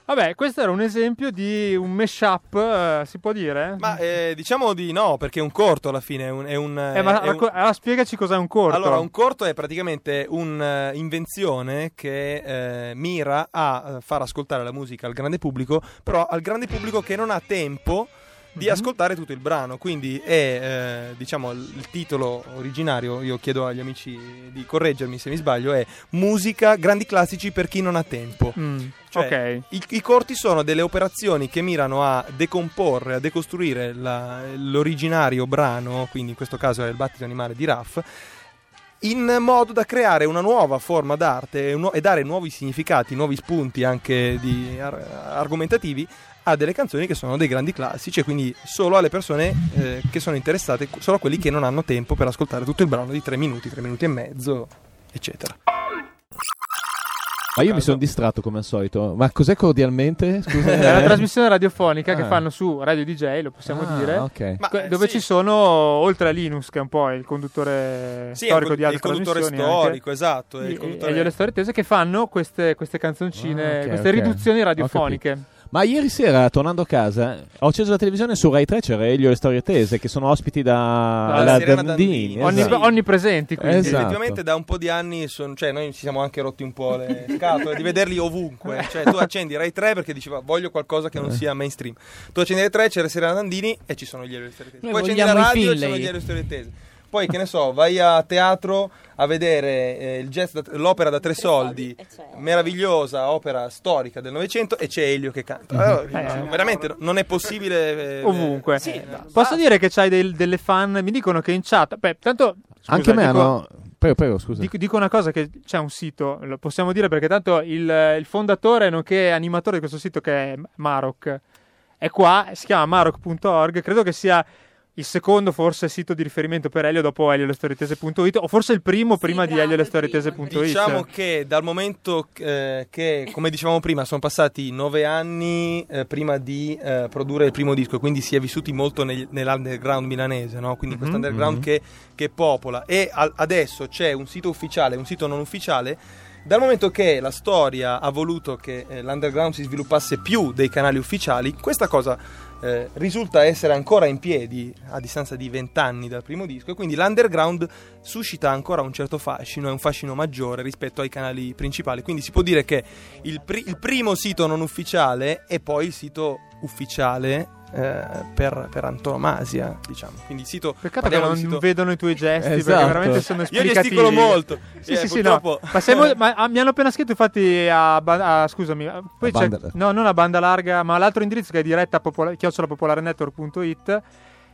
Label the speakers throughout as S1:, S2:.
S1: Vabbè, questo era un esempio di un mashup, si può dire?
S2: Ma diciamo di no, perché è un corto alla fine.
S1: Allora spiegaci cos'è un corto.
S2: Allora, un corto è praticamente un'invenzione che mira a far ascoltare la musica al grande pubblico, però al grande pubblico che non ha tempo di ascoltare tutto il brano. Quindi è diciamo il titolo originario, io chiedo agli amici di correggermi se mi sbaglio, è musica, grandi classici per chi non ha tempo. Cioè,
S1: ok.
S2: I corti sono delle operazioni che mirano a decomporre, a decostruire l'originario brano, quindi in questo caso è il battito animale di Raff, in modo da creare una nuova forma d'arte e dare nuovi significati, nuovi spunti anche argomentativi a delle canzoni che sono dei grandi classici, e quindi solo alle persone che sono interessate, solo a quelli che non hanno tempo per ascoltare tutto il brano di 3 minuti e mezzo, eccetera.
S3: Ma io mi sono distratto come al solito. Ma cos'è cordialmente? Scusa.
S1: È una trasmissione radiofonica che fanno su Radio DJ, lo possiamo dire.
S3: Okay.
S1: Dove ci sono, oltre a Linus, che è un po' il conduttore storico di altre trasmissioni,
S2: il conduttore storico, esatto,
S1: e le storie tese, che fanno queste canzoncine, queste riduzioni radiofoniche.
S3: Ma ieri sera, tornando a casa, ho acceso la televisione, su Rai 3 c'era Elio e le storie tese, che sono ospiti da Dandini.
S1: Onnipresenti, quindi.
S3: Esatto.
S2: Effettivamente da un po' di anni noi ci siamo anche rotti un po' le scatole di vederli ovunque. Cioè tu accendi Rai 3 perché diceva voglio qualcosa che non sia mainstream. Tu accendi Rai 3, c'era Serena Dandini e ci sono gli Elio e le storie tese. Poi accendi la radio e ci sono gli Elio e le storie tese. Poi, che ne so, vai a teatro a vedere il jazz, l'opera da 3 soldi, meravigliosa opera storica del Novecento, e c'è Elio che canta. Veramente non è possibile
S1: ovunque. Posso dire che c'hai delle fan, mi dicono che in chat, tanto scusa,
S3: anche me hanno... Prego, scusa.
S1: Dico una cosa, che c'è un sito, lo possiamo dire perché tanto il fondatore nonché animatore di questo sito, che è Marok, è qua, si chiama marok.org, credo che sia il secondo forse sito di riferimento per Elio dopo eliolestorietese.it, o forse il primo prima di eliolestorietese.it.
S2: Diciamo che dal momento che, come dicevamo prima, sono passati 9 anni prima di produrre il primo disco, quindi si è vissuti molto nell'underground milanese, no? Quindi questo underground che popola, e adesso c'è un sito ufficiale, un sito non ufficiale. Dal momento che la storia ha voluto che l'underground si sviluppasse più dei canali ufficiali, questa cosa risulta essere ancora in piedi a distanza di 20 anni dal primo disco, e quindi l'underground suscita ancora un certo fascino, è un fascino maggiore rispetto ai canali principali. Quindi si può dire che il primo sito non ufficiale è poi il sito ufficiale per antonomasia, diciamo. Quindi il sito,
S1: peccato che non vedono i tuoi gesti,
S3: esatto,
S1: perché veramente sono esplicativi.
S2: Io gesticolo molto.
S1: Purtroppo... ma mi hanno appena scritto, infatti, scusami, poi c'è, non a banda larga, ma l'altro indirizzo, che è diretta @popolarenetwork.it,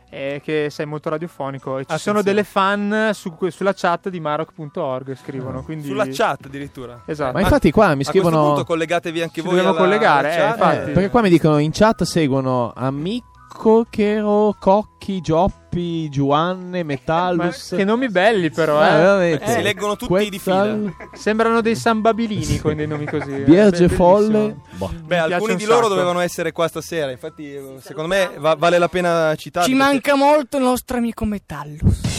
S1: che sei molto radiofonico, e ci sono delle fan sulla chat di marok.org, scrivono, quindi...
S2: Sulla chat addirittura.
S1: Esatto.
S3: Ma infatti qua mi scrivono...
S2: A questo punto collegatevi anche voi
S1: dobbiamo collegare, infatti.
S3: Perché qua mi dicono in chat seguono Amico, Chero, Cocchi, Gioppi, Giovanne, Metallus.
S1: Che nomi belli però,
S2: si leggono tutti di fila.
S1: Sembrano dei sambabilini con dei nomi così.
S3: Vierge Folle.
S2: Alcuni di loro dovevano essere qua stasera, infatti secondo me vale la pena citarli.
S4: Ci manca molto il nostro amico Metallus.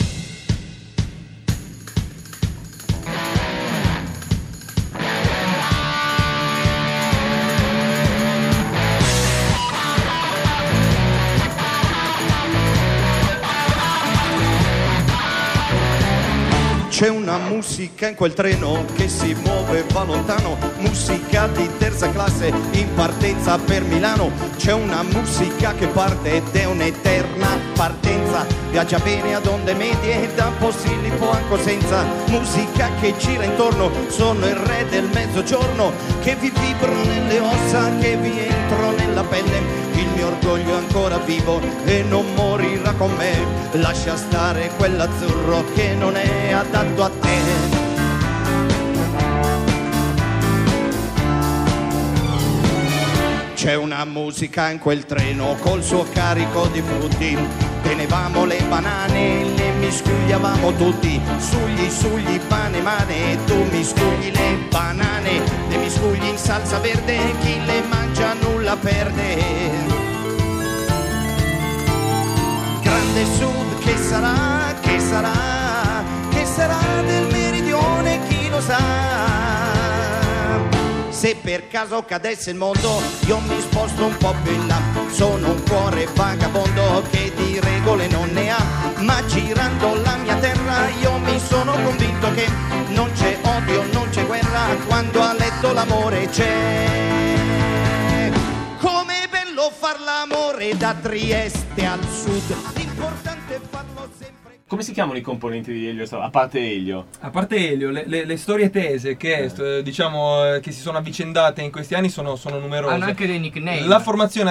S5: C'è una musica in quel treno che si muove e va lontano, musica di terza classe in partenza per Milano. C'è una musica che parte ed è un'eterna partenza, viaggia bene ad onde medie e da Posillipo a Cosenza. Musica che gira intorno, sono il re del mezzogiorno, che vi vibro nelle ossa, che vi entro nella pelle. Il mio orgoglio è ancora vivo e non morirà con me. Lascia stare quell'azzurro che non è adatto a te. C'è una musica in quel treno col suo carico di frutti. Tenevamo le banane, le miscugliavamo tutti. Sugli, pane, mane, tu miscugli le banane, le miscugli in salsa verde, chi le mangia nulla perde. Grande Sud, che sarà, che sarà del meridione, chi lo sa. Se per caso cadesse il mondo io mi sposto un po' più in là. Sono un cuore vagabondo che di regole non ne ha, ma girando la mia terra io mi sono convinto che non c'è odio, non c'è guerra quando a letto l'amore c'è. Com'è bello far l'amore da Trieste al sud, l'importante è farlo sempre.
S3: Come si chiamano i componenti di Elio? A parte Elio.
S2: A parte Elio, le storie tese che diciamo che si sono avvicendate in questi anni sono numerose.
S4: Hanno anche dei nickname.
S2: La formazione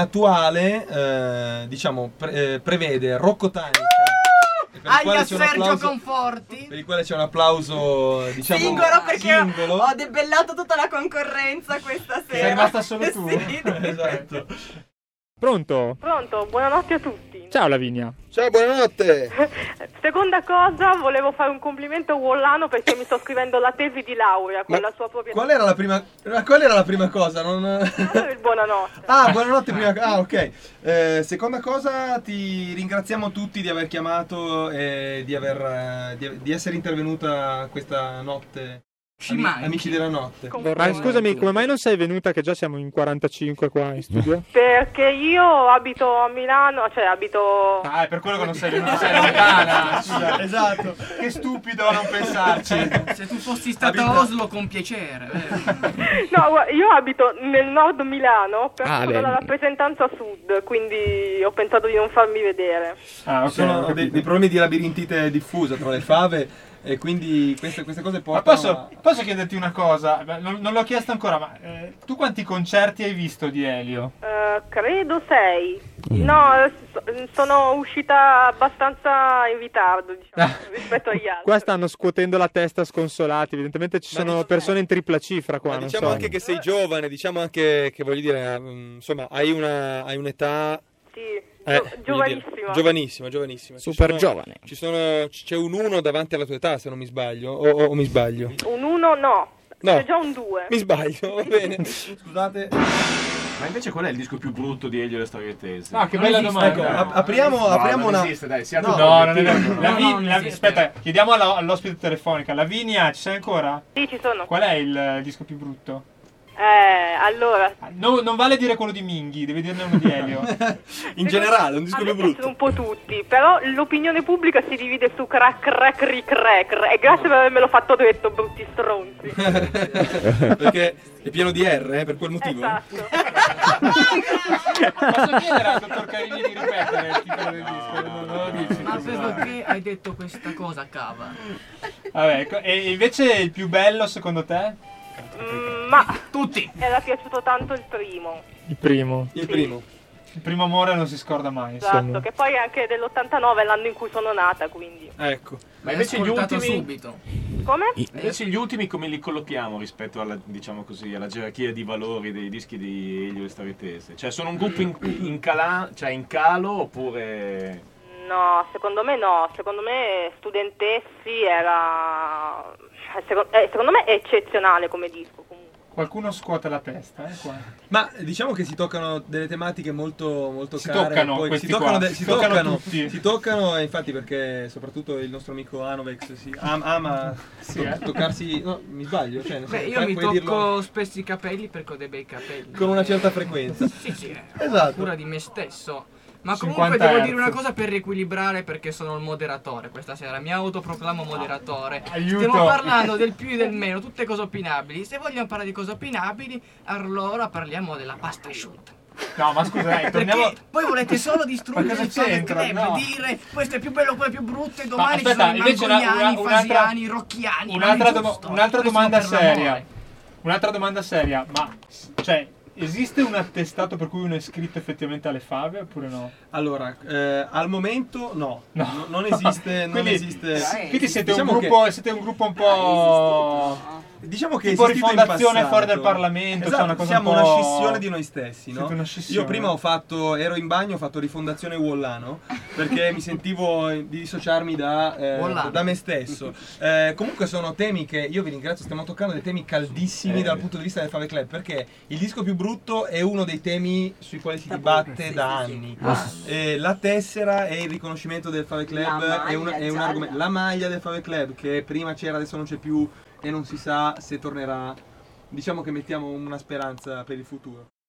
S2: attuale diciamo prevede Rocco Tanica.
S4: Aglia Sergio Conforti.
S2: Per il quale c'è un applauso, diciamo,
S6: singolo, perché
S2: singolo.
S6: ho debellato tutta la concorrenza questa sera.
S1: Sei rimasta solo tu?
S6: Sì.
S2: Esatto.
S1: Pronto?
S7: Pronto, buonanotte a tutti.
S1: Ciao Lavinia.
S2: Ciao, buonanotte.
S7: Seconda cosa, volevo fare un complimento a Wollano perché mi sto scrivendo la tesi di laurea con la sua propria...
S2: Qual era la prima cosa?
S7: Il buonanotte.
S2: Ah, buonanotte prima. Ah, ok. Seconda cosa, ti ringraziamo tutti di aver chiamato e di essere intervenuta questa notte. Amici della notte.
S1: Ma scusami, come mai non sei venuta che già siamo in 45 qua in studio?
S7: Perché io abito a Milano, cioè abito...
S1: Ah, è per quello che non sei venuta, sei lontana. Esatto. Che stupido a non pensarci.
S4: Se tu fossi stata a Oslo con piacere.
S7: No, io abito nel nord Milano, però sono
S4: bene.
S7: la rappresentanza sud, quindi ho pensato di non farmi vedere.
S1: Ah, ok.
S2: Sono dei problemi di labirintite diffusa tra le fave. E quindi queste cose
S1: Ma
S2: portano
S1: posso chiederti una cosa? Non l'ho chiesto ancora, ma tu quanti concerti hai visto di Elio?
S7: Credo 6. No, sono uscita abbastanza in ritardo, diciamo, rispetto agli altri.
S1: Qua stanno scuotendo la testa sconsolati, evidentemente ci sono persone in tripla cifra qua,
S2: Ma
S1: non
S2: diciamo
S1: so.
S2: anche che sei giovane, diciamo anche che voglio dire, insomma, hai un'età
S7: Sì,
S2: giovanissima. Giovanissima.
S4: Super giovane.
S2: C'è un 1 davanti alla tua età, se non mi sbaglio. O mi sbaglio?
S7: Un 1 no, c'è già un 2.
S2: Mi sbaglio, va bene. Scusate.
S3: Ma invece qual è il disco più brutto di Elio e le storie tese?
S1: Ah, che bella domanda.
S2: Ecco, apriamo
S3: non
S2: una...
S3: esiste, dai, sia
S2: No,
S1: No, non è vero.
S4: non esiste.
S1: Aspetta, chiediamo all'ospite telefonica. Lavinia, ci sei ancora?
S7: Sì, ci sono.
S1: Qual è il disco più brutto?
S7: Allora,
S1: Non vale dire quello di Minghi, devi dirne uno di Elio.
S2: In generale, un disco
S7: a me
S2: più brutto.
S7: piacciono un po' tutti, però l'opinione pubblica si divide su crack, e grazie per avermelo fatto detto, brutti stronzi.
S2: Perché è pieno di R, per quel motivo.
S7: Esatto.
S1: Posso chiedere al dottor Carini di ripetere il titolo del disco? Non lo dici.
S4: Ma perché hai detto questa cosa, cava?
S1: Vabbè, e invece il più bello secondo te?
S7: Ma
S4: Tutti.
S7: era piaciuto tanto il primo.
S1: Il primo.
S2: Il primo.
S1: Il primo amore non si scorda mai,
S7: Esatto,
S1: insomma.
S7: che poi è anche dell'89, l'anno in cui sono nata, quindi.
S2: Ecco.
S3: Ma invece gli ultimi
S4: subito.
S7: Come?
S3: Invece gli ultimi come li collochiamo rispetto alla, diciamo così, alla gerarchia di valori dei dischi di Elio e storie tese? Cioè sono un gruppo in calo oppure...
S7: No, secondo me no. Secondo me Studentessi era... secondo me è eccezionale come disco, comunque.
S1: Qualcuno scuote la testa, qua.
S2: Ma diciamo che si toccano delle tematiche molto
S1: Si
S2: care.
S1: toccano
S2: Poi
S1: questi
S2: si toccano,
S1: qua. Si toccano tutti.
S2: Si toccano, e infatti perché soprattutto il nostro amico Anovex ama toccarsi. No, mi sbaglio, cioè,
S4: Beh, io mi
S2: puoi dirlo
S4: tocco spesso i capelli perché ho dei bei capelli.
S2: con una certa frequenza.
S4: Sì,
S2: Esatto.
S4: cura di me stesso. Ma
S1: 50
S4: comunque devo
S1: Hz.
S4: dire una cosa per riequilibrare, perché sono il moderatore questa sera, mi autoproclamo moderatore.
S1: Aiuto.
S4: Stiamo parlando del più e del meno, tutte cose opinabili. Se vogliamo parlare di cose opinabili, allora parliamo della pasta asciutta.
S1: No, ma scusa, dai, torniamo...
S4: Perché poi volete solo distruggere
S1: Ma cosa
S4: il Fave
S1: c'entra?
S4: Club,
S1: No.
S4: dire questo è più bello, quello è più brutto, e domani
S1: aspetta,
S4: ci sono i
S1: invece
S4: Mangoniani,
S1: un'altra-
S4: Fasiani, Rocchiani.
S1: Un'altra,
S4: ma è giusto,
S1: un'altra
S4: questo
S1: domanda
S4: per l'amore.
S1: seria. Un'altra domanda seria, ma cioè esiste un attestato per cui uno è iscritto effettivamente alle fave oppure no?
S2: Allora, al momento no.
S1: No.
S2: Non esiste. Non
S1: Quindi-
S2: esiste.
S1: Quindi siete,
S2: Diciamo
S1: siete un gruppo un po'...
S2: Diciamo che è
S1: tipo
S2: esistito in
S1: rifondazione
S2: passato.
S1: fuori dal Parlamento,
S2: Esatto,
S1: cioè una cosa
S2: siamo
S1: un po'...
S2: una scissione di noi stessi, no?
S1: Siete una scissione.
S2: Io prima ero in bagno, ho fatto rifondazione Wollano perché mi sentivo di dissociarmi
S4: Wollano.
S2: da me stesso. Comunque sono temi che io vi ringrazio, stiamo toccando dei temi caldissimi dal punto di vista del Fave Club, perché il disco più brutto è uno dei temi sui quali si dibatte da anni. La tessera e il riconoscimento del Fave Club
S6: La
S2: è un
S6: maglia
S2: argomento.
S6: gialla.
S2: La maglia del Fave Club che prima c'era, adesso non c'è più e non si sa se tornerà diciamo che mettiamo una speranza per il futuro.